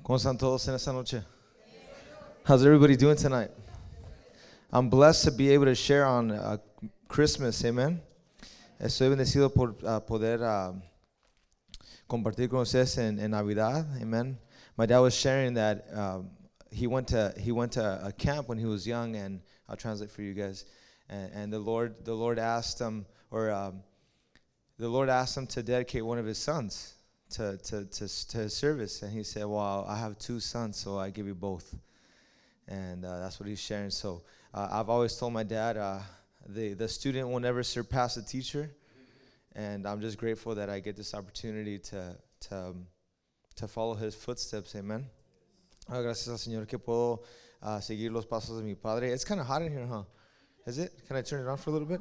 ¿Cómo están todos en esta noche? How's everybody doing tonight? I'm blessed to be able to share on Christmas, amen. Estoy bendecido por poder compartir con ustedes en Navidad, amen. My dad was sharing that he went to a camp when he was young, and I'll translate for you guys. And the Lord asked him, the Lord asked him to dedicate one of his sons to his service, and he said, "Well, I have two sons, so I give you both." And that's what he's sharing. So I've always told my dad, the student will never surpass the teacher, and I'm just grateful that I get this opportunity to follow his footsteps. Amen. Gracias al Señor que puedo seguir los pasos de mi padre. It's kind of hot in here, huh? Is it? Can I turn it on for a little bit?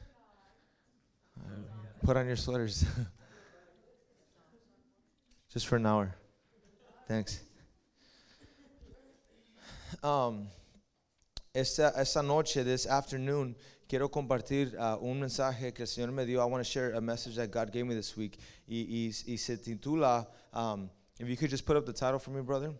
Put on your sweaters. Just for an hour. Thanks. Esta noche, this afternoon, quiero compartir un mensaje que el Señor me dio. I want to share a message that God gave me this week. Y se titula, if you could just put up the title for me, brother.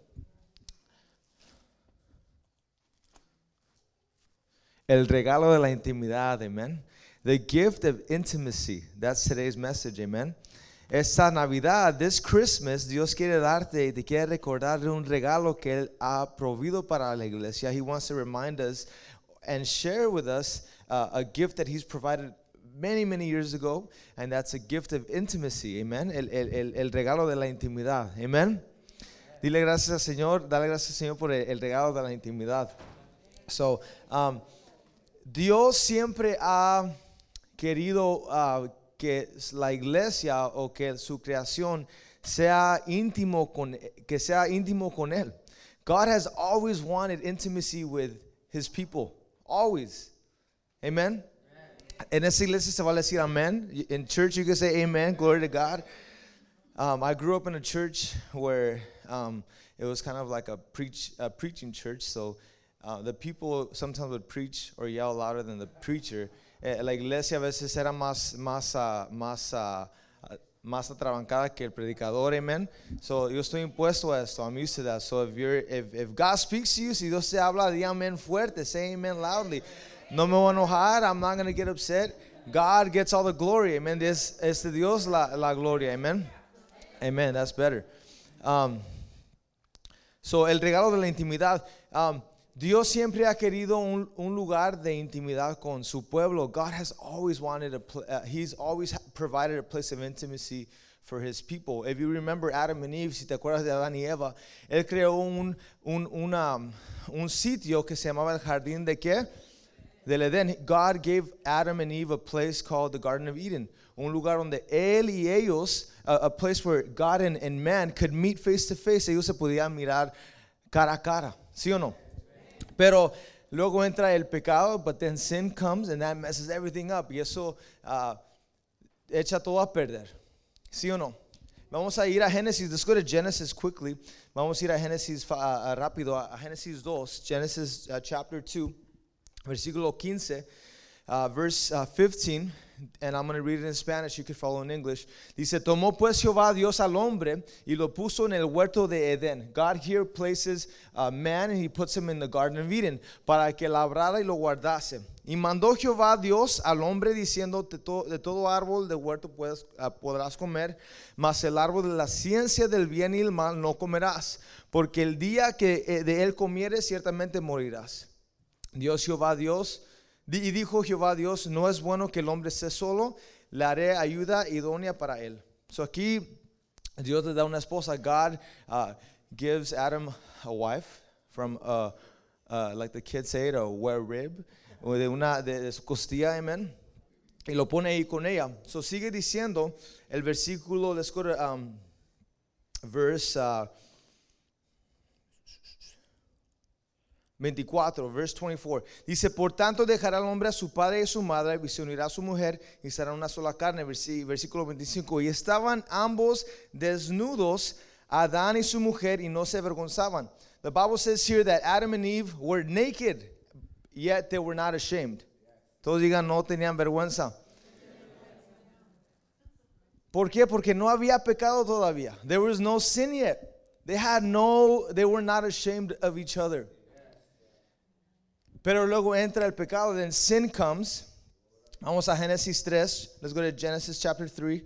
El regalo de la intimidad, amen. The gift of intimacy. That's today's message, amen. Esta Navidad, this Christmas, Dios quiere darte y te quiere recordar de un regalo que Él ha provido para la iglesia. He wants to remind us and share with us a gift that He's provided many, many years ago, and that's a gift of intimacy, amen. El regalo de la intimidad, amen. Dile gracias al Señor, dale gracias al Señor por el regalo de la intimidad. So, Dios siempre ha querido que la iglesia o que su creación sea íntimo con Él. God has always wanted intimacy with His people. Always. Amen? En esta iglesia se va a decir amen. In church you can say amen. Glory to God. I grew up in a church where it was kind of like a preaching church. So the people sometimes would preach or yell louder than the preacher. La iglesia a veces era más atrabancada que el predicador, amen. So yo estoy impuesto a esto. I'm used to that. So if God speaks to you, si Dios te habla, di amen fuerte, say amen loudly. No me voy a enojar. I'm not going to get upset. God gets all the glory, amen. Es de Dios la gloria, amen. Amen. That's better. So el regalo de la intimidad. Dios siempre ha querido un lugar de intimidad con su pueblo. God has always wanted He's always provided a place of intimacy for His people. If you remember Adam and Eve, si te acuerdas de Adán y Eva, Él creó un sitio que se llamaba el jardín de ¿qué? Del Edén. God gave Adam and Eve a place called the Garden of Eden. Un lugar donde Él y ellos, a place where God and man could meet face to face. Ellos se podían mirar cara a cara. ¿Sí o no? Pero luego entra el pecado, but then sin comes and that messes everything up. Y eso echa todo a perder. ¿Sí o no? Vamos a ir a Génesis. Let's go to Genesis quickly. Vamos a ir a Génesis rápido, a Génesis 2. Genesis chapter 2, versículo 15, verse 15. And I'm going to read it in Spanish. You can follow in English. Dice, tomó pues Jehová Dios al hombre y lo puso en el huerto de Edén. God here places man and He puts him in the Garden of Eden para que labrara y lo guardase. Y mandó Jehová Dios al hombre diciendo, de todo árbol del huerto podrás comer, mas el árbol de la ciencia del bien y el mal no comerás, porque el día que de él comieres ciertamente morirás. Y dijo Jehová Dios, no es bueno que el hombre esté solo, le haré ayuda idónea para él. So aquí Dios le da una esposa. God gives Adam a wife from like the kids say it, a were rib, o de su costilla, amen. Y lo pone ahí con ella. So sigue diciendo el versículo, let's go to verse 24, verse 24. Dice, por tanto dejará el hombre a su padre y a su madre y se unirá a su mujer y será una sola carne. Versículo 25. Y estaban ambos desnudos, Adán y su mujer, y no se avergonzaban. The Bible says here that Adam and Eve were naked, yet they were not ashamed. Todos digan, no tenían vergüenza. ¿Por qué? Porque no había pecado todavía. There was no sin yet. They were not ashamed of each other. Pero luego entra el pecado, then sin comes. Vamos a Génesis 3. Let's go to Genesis chapter 3.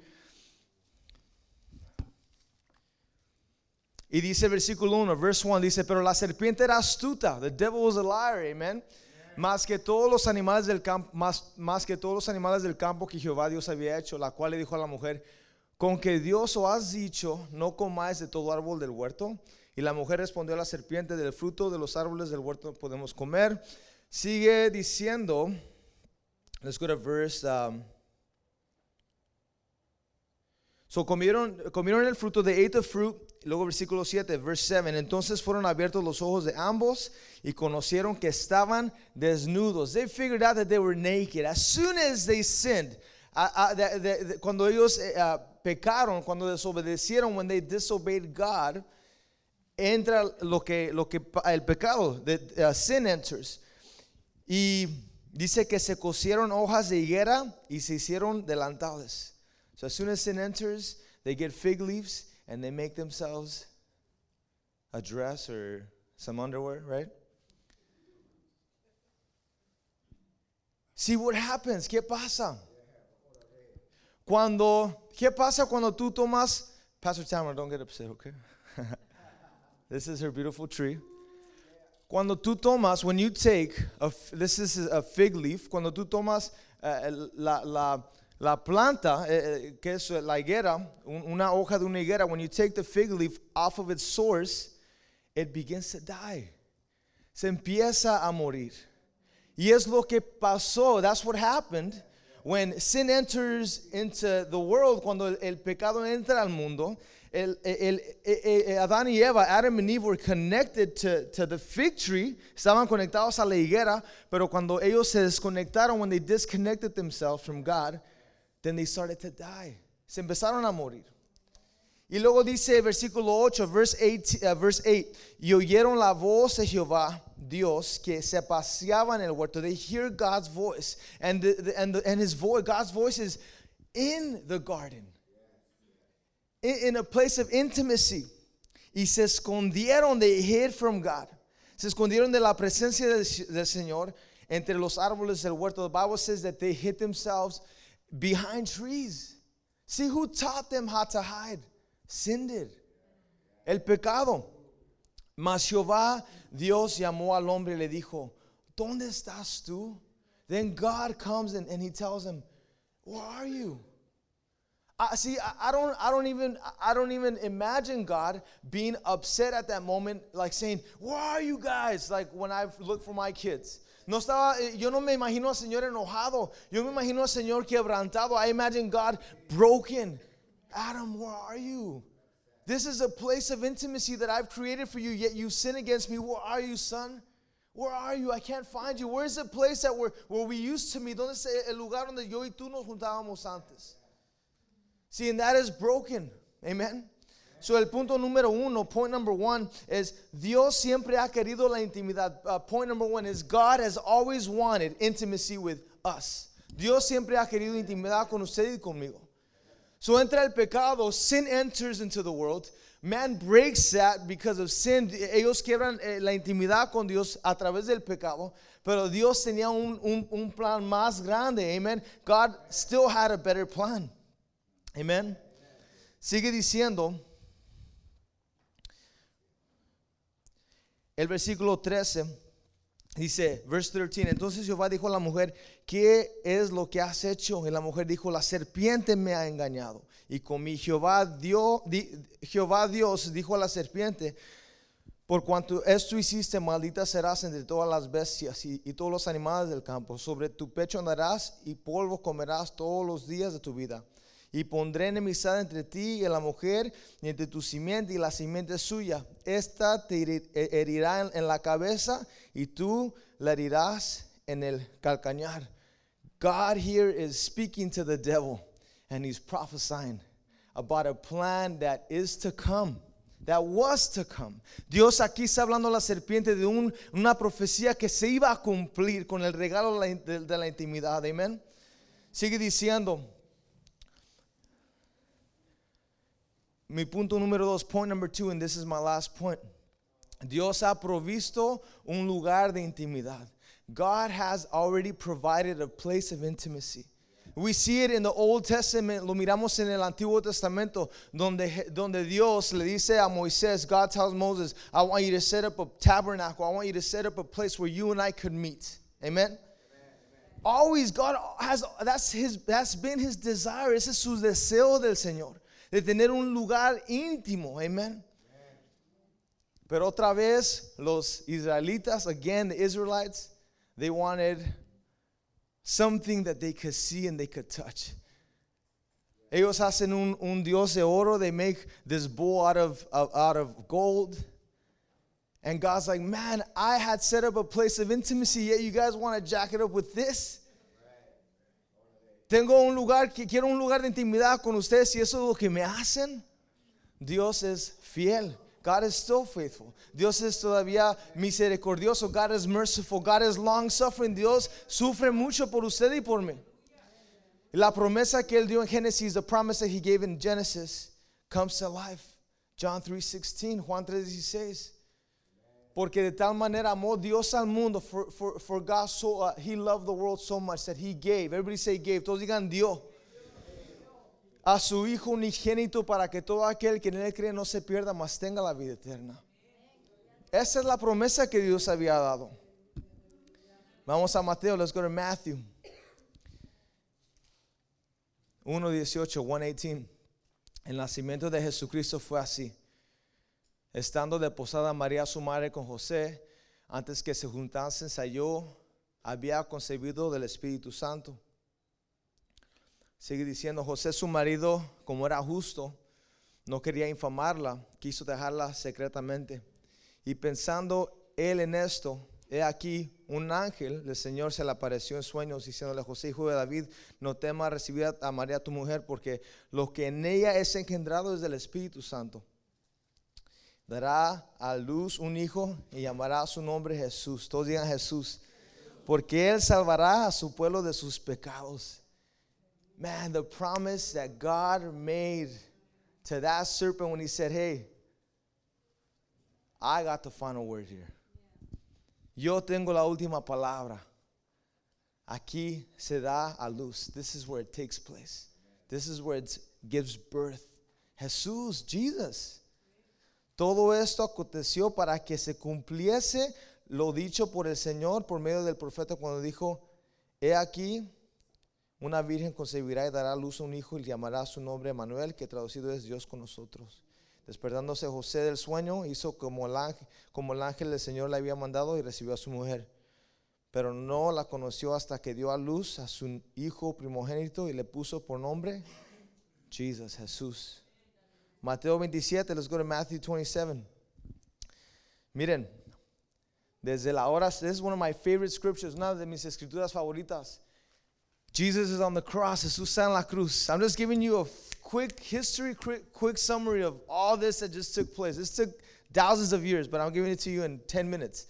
Y dice versículo 1, verse 1, dice, pero la serpiente era astuta. The devil was a liar, amen. Más que todos los animales del campo, más que todos los animales del campo que Jehová Dios había hecho, la cual le dijo a la mujer, con que Dios os has dicho, no comáis de todo árbol del huerto. Y la mujer respondió a la serpiente, del fruto de los árboles del huerto podemos comer. Sigue diciendo, let's go to verse, so comieron el fruto, they ate the fruit. Luego versículo 7, verse 7, entonces fueron abiertos los ojos de ambos y conocieron que estaban desnudos. They figured out that they were naked. As soon as they sinned, cuando ellos pecaron, cuando desobedecieron, when they disobeyed God, entra el pecado, sin enters. Y dice que se cosieron hojas de higuera y se hicieron delantales. So as soon as sin enters, they get fig leaves and they make themselves a dress or some underwear, right? See what happens. ¿Qué pasa? ¿Qué pasa cuando tú tomas? Pastor Tamara, don't get upset, okay? This is her beautiful tree. Cuando tú tomas, when you take, this is a fig leaf, cuando tú tomas la planta, que es la higuera, una hoja de una higuera, when you take the fig leaf off of its source, it begins to die. Se empieza a morir. Y es lo que pasó. That's what happened when sin enters into the world. Cuando el pecado entra al mundo, Adán y Eva, Adam and Eve were connected to the fig tree. Estaban conectados a la higuera, pero cuando ellos se desconectaron, when they disconnected themselves from God, then they started to die. Se empezaron a morir. Y luego dice versículo 8, verse 8, y oyeron la voz de Jehová Dios que se paseaba en el huerto. They hear God's voice, and his voice, God's voice is in the garden, in a place of intimacy. Y se escondieron, they hid from God. Se escondieron de la presencia del Señor entre los árboles del huerto. The Bible says that they hid themselves behind trees. See, who taught them how to hide? Sin did. El pecado. Mas Jehová Dios llamó al hombre y le dijo, ¿dónde estás tú? Then God comes and he tells him, where are you? I don't even imagine God being upset at that moment, like saying, where are you guys? Like when I look for my kids. Yo no me imagino al Señor enojado. Yo me imagino al Señor quebrantado. I imagine God broken. Adam, where are you? This is a place of intimacy that I've created for you, yet you sin against me. Where are you, son? Where are you? I can't find you. Where's the place that where we used to meet? ¿Dónde está el lugar donde yo y tú nos juntábamos antes? See, and that is broken. Amen. So el punto número uno, point number one, is Dios siempre ha querido la intimidad. Point number one is God has always wanted intimacy with us. Dios siempre ha querido intimidad con usted y conmigo. So entra el pecado, sin enters into the world. Man breaks that because of sin. Ellos quiebran la intimidad con Dios a través del pecado. Pero Dios tenía un plan más grande. Amen. God still had a better plan. Amen. Sigue diciendo el versículo 13. Dice, verse 13, entonces Jehová dijo a la mujer, ¿qué es lo que has hecho? Y la mujer dijo, la serpiente me ha engañado y comí. Jehová Dios dijo a la serpiente, por cuanto esto hiciste, maldita serás entre todas las bestias y todos los animales del campo. Sobre tu pecho andarás y polvo comerás todos los días de tu vida. Y pondré enemistad entre ti y la mujer, y entre tu simiente y la simiente suya. Esta te herirá en la cabeza, y tú la herirás en el calcañar. God here is speaking to the devil, and he's prophesying about a plan that is to come, that was to come. Dios aquí está hablando a la serpiente de una profecía que se iba a cumplir con el regalo de la intimidad. Amén. Sigue diciendo, Mi punto número 2, point number 2, and this is my last point. Dios ha provisto un lugar de intimidad. God has already provided a place of intimacy. We see it in the Old Testament, lo miramos en el Antiguo Testamento, donde Dios le dice a Moisés, God tells Moses, I want you to set up a tabernacle, I want you to set up a place where you and I could meet. Amen? Always God has, that's been his desire, ese es su deseo del Señor, de tener un lugar íntimo. Amen? Pero otra vez, los israelitas, again, the Israelites, they wanted something that they could see and they could touch. Ellos hacen un Dios de oro. They make this bull out of gold. And God's like, man, I had set up a place of intimacy, yet you guys want to jack it up with this? Quiero un lugar de intimidad con ustedes y eso es lo que me hacen. Dios es fiel. God is still faithful. Dios es todavía misericordioso. God is merciful. God is long suffering. Dios sufre mucho por usted y por mí. La promesa que él dio en Génesis, the promise that he gave in Genesis, comes to life. John 3:16, Juan 3:16. Porque de tal manera amó Dios al mundo, for God so, he loved the world so much that he gave. Everybody say gave. Todos digan dio. A su Hijo unigénito para que todo aquel que en él cree no se pierda, mas tenga la vida eterna. Esa es la promesa que Dios había dado. Vamos a Mateo, let's go to Matthew 1:18, 1:18. El nacimiento de Jesucristo fue así. Estando de posada María su madre con José, antes que se juntasen, se halló, había concebido del Espíritu Santo. Sigue diciendo, José su marido, como era justo, no quería infamarla, quiso dejarla secretamente. Y pensando él en esto, he aquí un ángel del Señor se le apareció en sueños, diciéndole, José, hijo de David, no temas recibir a María tu mujer, porque lo que en ella es engendrado es del Espíritu Santo. Dará a luz un hijo y llamará su nombre Jesús. Todos digan Jesús. Porque él salvará a su pueblo de sus pecados. Man, the promise that God made to that serpent when he said, hey, I got the final word here. Yo tengo la última palabra. Aquí se da a luz. This is where it takes place. This is where it gives birth. Jesús, Jesus. Todo esto aconteció para que se cumpliese lo dicho por el Señor por medio del profeta cuando dijo, he aquí, una virgen concebirá y dará a luz a un hijo y llamará su nombre Emmanuel, que traducido es Dios con nosotros. Despertándose José del sueño, hizo como el ángel del Señor le había mandado y recibió a su mujer. Pero no la conoció hasta que dio a luz a su hijo primogénito y le puso por nombre Jesus, Jesús. Mateo 27, let's go to Matthew 27. Miren, desde la hora, this is one of my favorite scriptures, una de mis escrituras favoritas. Jesus is on the cross, Jesús está en la cruz. I'm just giving you a quick history, quick summary of all this that just took place. This took thousands of years, but I'm giving it to you in 10 minutes.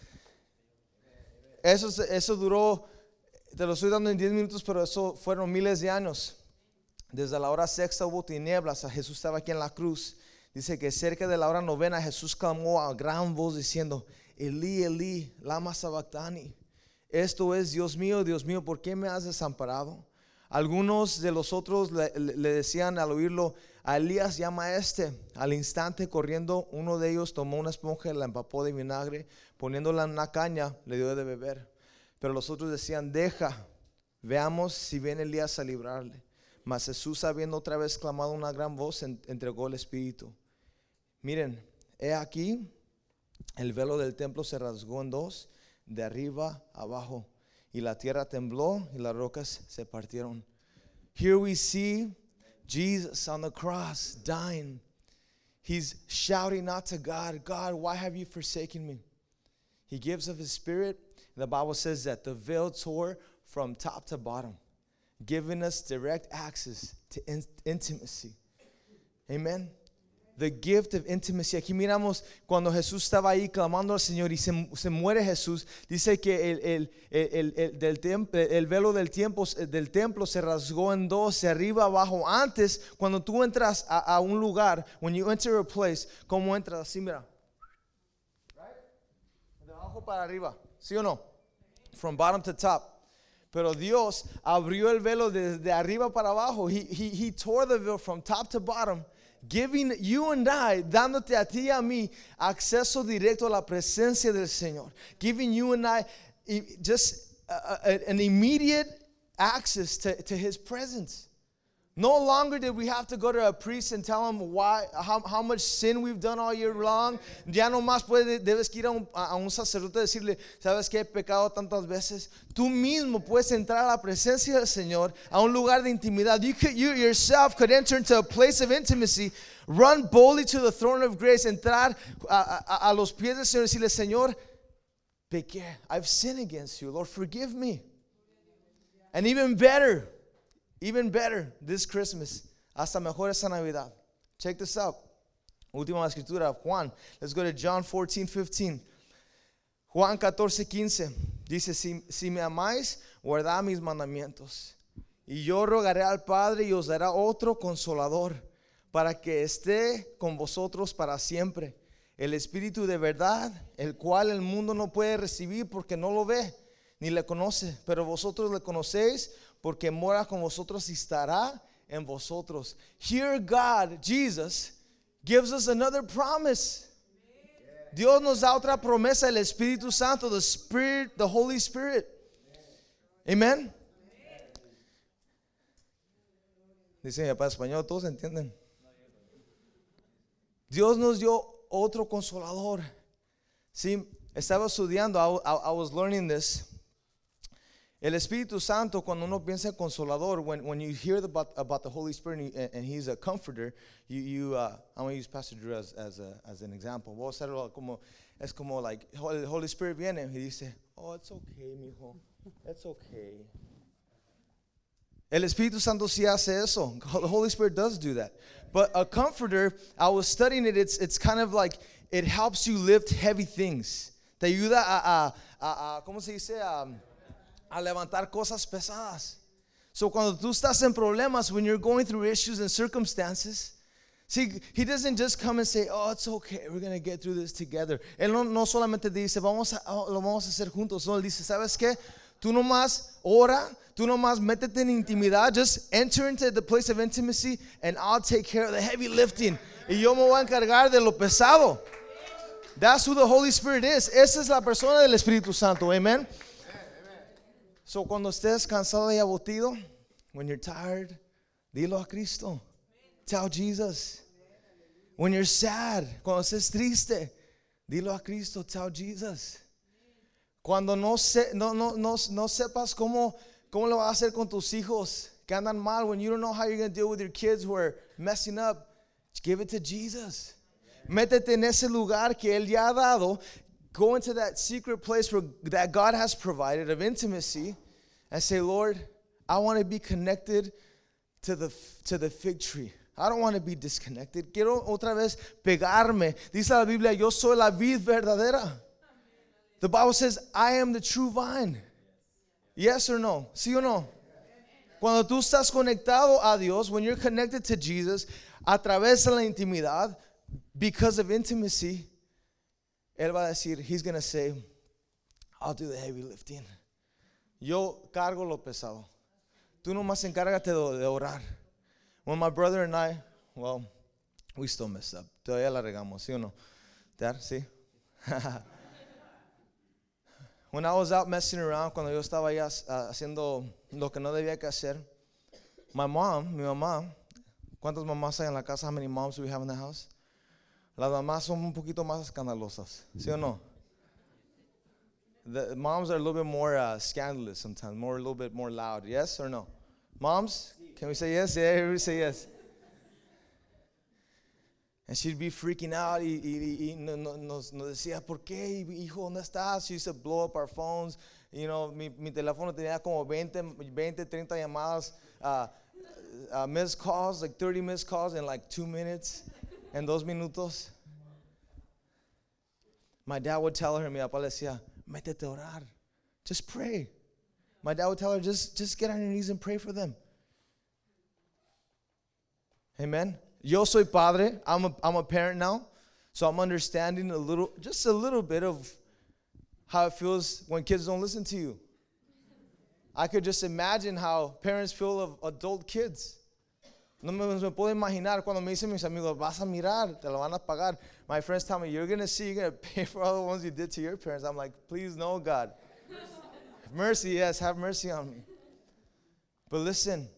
Eso duró, te lo estoy dando en 10 minutos, pero eso fueron miles de años. Desde la hora sexta hubo tinieblas, Jesús estaba aquí en la cruz. Dice que cerca de la hora novena Jesús clamó a gran voz diciendo, Elí, Elí, lama sabactani. Esto es, Dios mío, ¿por qué me has desamparado? Algunos de los otros le decían al oírlo, a Elías llama a este. Al instante corriendo, uno de ellos tomó una esponja y la empapó de vinagre, poniéndola en una caña, le dio de beber. Pero los otros decían, deja, veamos si viene Elías a librarle. Mas Jesús, habiendo otra vez clamado una gran voz, entregó el Espíritu. Miren, he aquí, el velo del templo se rasgó en dos, de arriba a abajo, y la tierra tembló y las rocas se partieron. Here we see Jesus on the cross dying. He's shouting out to God, God, why have you forsaken me? He gives of his Spirit. The Bible says that the veil tore from top to bottom, giving us direct access to intimacy. Amen. The gift of intimacy. Aquí miramos cuando Jesús estaba ahí clamando al Señor y se muere Jesús. Dice que el velo del templo se rasgó en dos, de arriba abajo. Antes, cuando tú entras a un lugar, when you enter a place, ¿cómo entras? Así, mira. De abajo para arriba. ¿Sí o no? From bottom to top. Pero Dios abrió el velo desde arriba para abajo. He tore the veil from top to bottom, giving you and I, dándote a ti y a mí acceso directo a la presencia del Señor. Giving you and I just an immediate access to His presence. No longer did we have to go to a priest and tell him how much sin we've done all year long. Ya no más debes ir a un sacerdote y decirle, ¿sabes qué? He pecado tantas veces. Tú mismo puedes entrar a la presencia del Señor, a un lugar de intimidad. You yourself could enter into a place of intimacy, run boldly to the throne of grace, entrar a los pies del Señor y decirle, Señor, pequé. I've sinned against you. Lord, forgive me. And even better, this Christmas, hasta mejor esta Navidad. Check this out. Última escritura, Juan. Let's go to John 14:15. Juan 14:15. Dice, si me amáis, guardad mis mandamientos. Y yo rogaré al Padre y os dará otro consolador, para que esté con vosotros para siempre. El Espíritu de verdad, el cual el mundo no puede recibir porque no lo ve, ni le conoce. Pero vosotros le conocéis, porque mora con vosotros y estará en vosotros. Here God, Jesus, gives us another promise. Dios nos da otra promesa, el Espíritu Santo, the Holy Spirit. Amen. Dice mi papá español, todos entienden. Dios nos dio otro consolador. Sí, estaba estudiando, I was learning this. El Espíritu Santo, cuando uno piensa en consolador, when you hear about the Holy Spirit and He's a comforter, I'm going to use Pastor Drew as an example. Voy a hacerlo como, es como like, el Holy Spirit viene y dice, oh, it's okay, mijo, it's okay. El Espíritu Santo sí hace eso. The Holy Spirit does do that. But a comforter, I was studying it, it's kind of like, it helps you lift heavy things. Te ayuda a ¿cómo se dice? A levantar cosas pesadas. So cuando tú estás en problemas, when you're going through issues and circumstances, see, He doesn't just come and say, oh, it's okay, we're going to get through this together. Él no solamente dice, lo vamos a hacer juntos. No, Él dice, ¿sabes qué? Tú nomás ora, tú nomás métete en intimidad, just enter into the place of intimacy and I'll take care of the heavy lifting. Y yo me voy a encargar de lo pesado. That's who the Holy Spirit is. Esa es la persona del Espíritu Santo. Amen. So cuando estés cansado y aburrido, when you're tired, dilo a Cristo. Tell Jesus. When you're sad, cuando estés triste, dilo a Cristo. Tell Jesus. Cuando no sepas cómo lo vas a hacer con tus hijos que andan mal, when you don't know how you're going to deal with your kids who are messing up, give it to Jesus. Métete en ese lugar que Él ya ha dado. Go into that secret place that God has provided of intimacy and say, Lord, I want to be connected to the fig tree. I don't want to be disconnected. Quiero otra vez pegarme. Dice la Biblia, yo soy la vid verdadera. The Bible says, I am the true vine. Yes or no? ¿Sí o no? Cuando tú estás conectado a Dios, when you're connected to Jesus, a través de la intimidad, because of intimacy, Él va a decir, He's going to say, I'll do the heavy lifting. Yo cargo lo pesado. Tú nomás encárgate de orar. When my brother and I, well, we still messed up. Todavía la regamos, ¿sí o no? Dad, ¿sí? When I was out messing around, cuando yo estaba allá haciendo lo que no debía que hacer, mi mamá, ¿cuántas mamás hay en la casa? How many moms do we have in the house? Las mamás son un poquito más escandalosas, ¿sí o no? The moms are a little bit more scandalous sometimes, a little bit more loud. Yes or no? Moms, can we say yes? Yeah, everybody say yes. And she'd be freaking out y nos decía, ¿por qué, hijo, dónde estás? She used to blow up our phones. You know, mi teléfono tenía como 20, 30 llamadas, missed calls, like 30 missed calls in like 2 minutes. En 2 minutos. My dad would tell her, mi papá le decía, métete a orar. Just pray. My dad would tell her, just get on your knees and pray for them. Amen. Yo soy padre. I'm a parent now. So I'm understanding just a little bit of how it feels when kids don't listen to you. I could just imagine how parents feel of adult kids. No me puedo imaginar cuando me dicen mis amigos, vas a mirar, te lo van a pagar. My friends tell me, you're going to see, you're going to pay for all the ones you did to your parents. I'm like, please no, God. Mercy, yes, have mercy on me. But listen,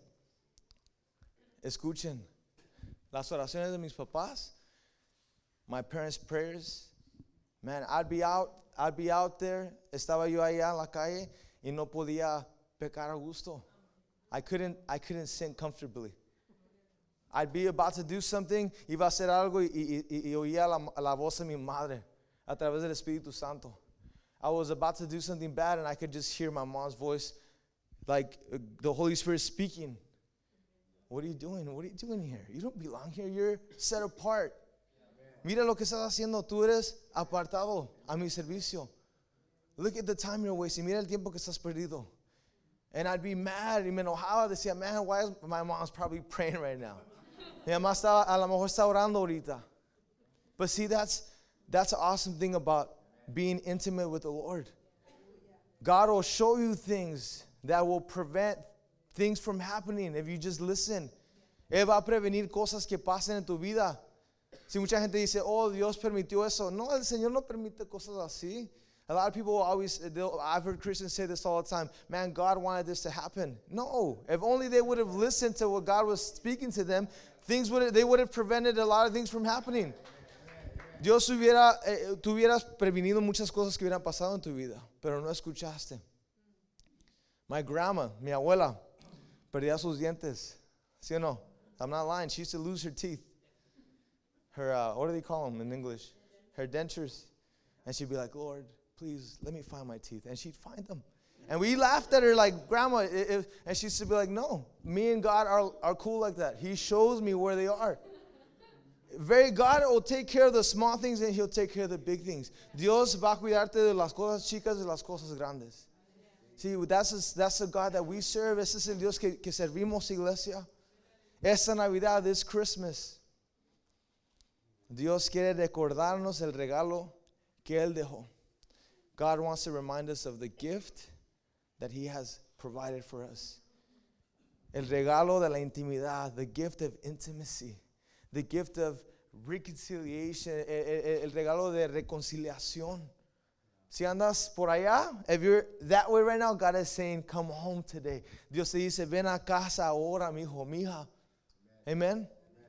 escuchen. Las oraciones de mis papás, my parents' prayers, man, I'd be out there, estaba yo allá en la calle y no podía pecar a gusto. I couldn't sin comfortably. I'd be about to do something, iba a hacer algo y oía la voz de mi madre a través del Espíritu Santo. I was about to do something bad and I could just hear my mom's voice, like the Holy Spirit speaking. What are you doing? What are you doing here? You don't belong here. You're set apart. Mira lo que estás haciendo. Tú eres apartado a mi servicio. Look at the time you're wasting. Mira el tiempo que estás perdido. And I'd be mad. Y me enojaba. Decía, man, why is my mom's probably praying right now? Mi mamá estaba, a lo mejor está orando ahorita. But see, that's an awesome thing about being intimate with the Lord. God will show you things that will prevent things from happening if you just listen. Él va a prevenir cosas que pasen en tu vida. Si mucha gente dice, oh, Dios permitió eso. No, el Señor no permite cosas así. A lot of people I've heard Christians say this all the time. Man, God wanted this to happen. No, if only they would have listened to what God was speaking to them, they would have prevented a lot of things from happening. Dios tú hubieras prevenido muchas cosas que hubieran pasado en tu vida, pero no escuchaste. My grandma, mi abuela, perdía sus dientes. ¿Sí o no? I'm not lying. She used to lose her teeth. Her, what do they call them in English? Her dentures. And she'd be like, Lord, please let me find my teeth. And she'd find them. And we laughed at her like, Grandma. And she used to be like, no, me and God are cool like that. He shows me where they are. God will take care of the small things and He'll take care of the big things. Dios va a cuidarte de las cosas chicas y las cosas grandes. See, that's the God that we serve. Ese es el Dios que servimos, iglesia. Esta Navidad, this Christmas, Dios quiere recordarnos el regalo que Él dejó. God wants to remind us of the gift that He has provided for us. El regalo de la intimidad, the gift of intimacy. The gift of reconciliation, el regalo de reconciliación. Si andas por allá, if you're that way right now, God is saying, come home today. Dios te dice, ven a casa ahora, mi hijo, mi hija. Amen.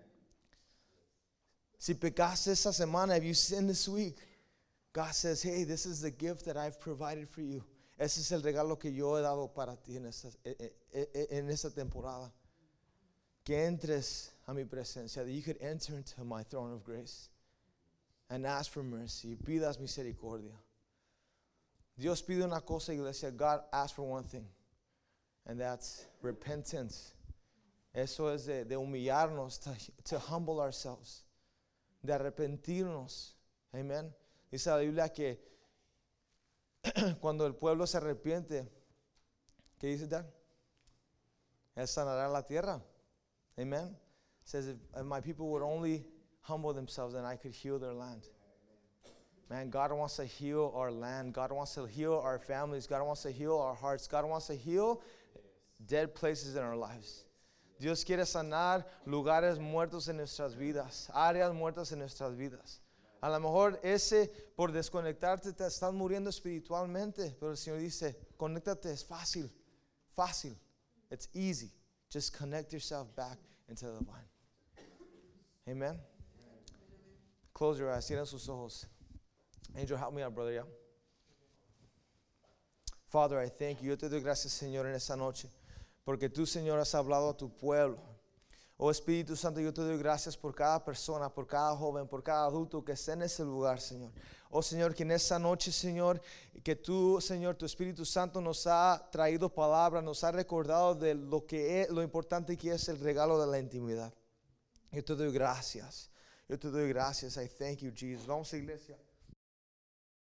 Si pecaste esta semana, if you sinned this week, God says, hey, this is the gift that I've provided for you. Ese es el regalo que yo he dado para ti en esta temporada. Que entres a mi presencia, that you could enter into my throne of grace and ask for mercy. Pidas misericordia. Dios pide una cosa, iglesia. God asks for one thing, and that's repentance. Eso es de humillarnos, to humble ourselves, de arrepentirnos. Amen. Dice la Biblia que cuando el pueblo se arrepiente, ¿qué dice that? Él sanará la tierra. Amen. It says, if my people would only humble themselves, then I could heal their land. Man, God wants to heal our land. God wants to heal our families. God wants to heal our hearts. God wants to heal dead places in our lives. Dios quiere sanar lugares muertos en nuestras vidas, áreas muertas en nuestras vidas. A lo mejor por desconectarte te estás muriendo espiritualmente, pero el Señor dice, conéctate, es fácil, fácil. It's easy. Just connect yourself back into the vine. Amen. Close your eyes. Cierren sus ojos. Angel, help me out, brother. Yeah. Father, I thank you. Yo te doy gracias, Señor, en esta noche, porque tú, Señor, has hablado a tu pueblo. Oh Espíritu Santo, yo te doy gracias por cada persona, por cada joven, por cada adulto que esté en ese lugar, Señor. Oh Señor, que en esta noche, Señor, que tú, Señor, tu Espíritu Santo nos ha traído palabra, nos ha recordado de lo importante que es el regalo de la intimidad. Yo te doy gracias. Yo te doy gracias. I thank you, Jesus. Vamos, iglesia.